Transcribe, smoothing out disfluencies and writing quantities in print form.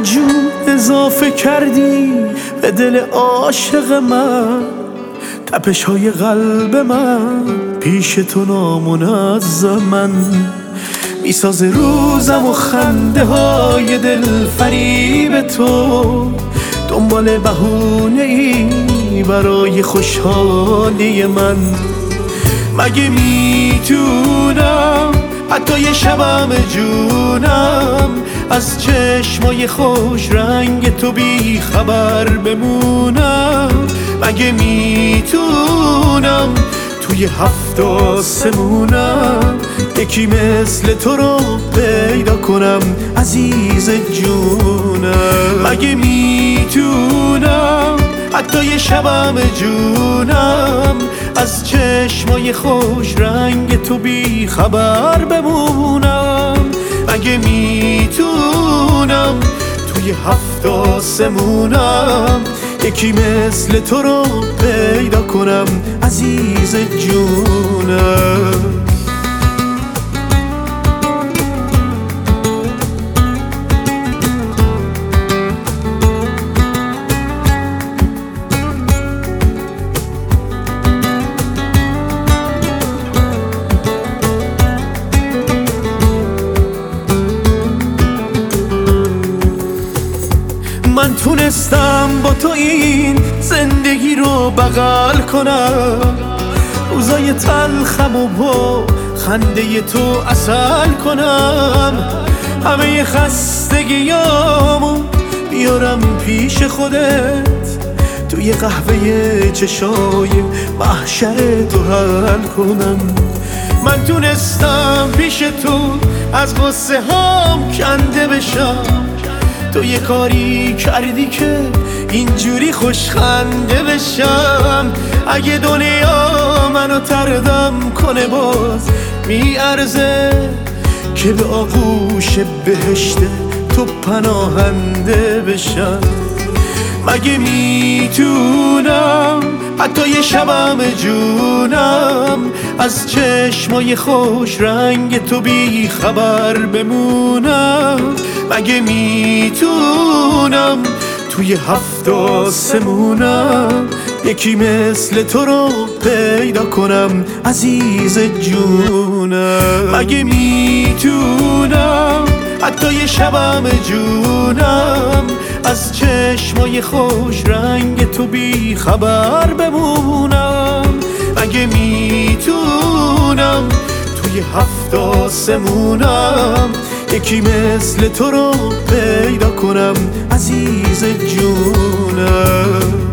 جون اضافه کردی به دل عاشق من، تپش های قلب من پیش تو نامنظمن، میسازه روزم و خنده های دل فریب تو، دنبال بهونه ای برای خوشحالی من. مگه میتونم حتی یه شبم جونم از چشمای خوش رنگ تو بی خبر بمونم؟ مگه میتونم توی 7 آسمونم یکی مثل تو رو پیدا کنم عزیز جونم؟ مگه میتونم حتی یه شبم جونم از چشمای خوش رنگ تو بی خبر بمونم؟ مگه میتونم توی 7 آسمونم یکی مثل تو رو پیدا کنم عزیز جونم؟ من تونستم با تو این زندگی رو بغل کنم، روزای تلخم و با خنده تو عسل کنم، همه خستگیامو بیارم پیش خودت، توی قهوه چشای محشر تو حل کنم. من تونستم پیش تو از غصه هام کنده بشم، تو یه کاری کردی که اینجوری خوشخنده بشم. اگه دنیا منو تردم کنه باز میارزه که به آغوش بهشت تو پناهنده بشم. مگه میتونم حتی یه شبم جونم از چشمای خوش رنگ تو بی خبر بمونم؟ مگه میتونم توی 7 آسمونم یکی مثل تو رو پیدا کنم عزیز جونم؟ مگه میتونم حتی یه شبم جونم از چشمای خوش رنگ تو بی خبر بمونم؟ مگه میتونم توی 7 آسمونم یکی مثل تو رو پیدا کنم عزیز جونم؟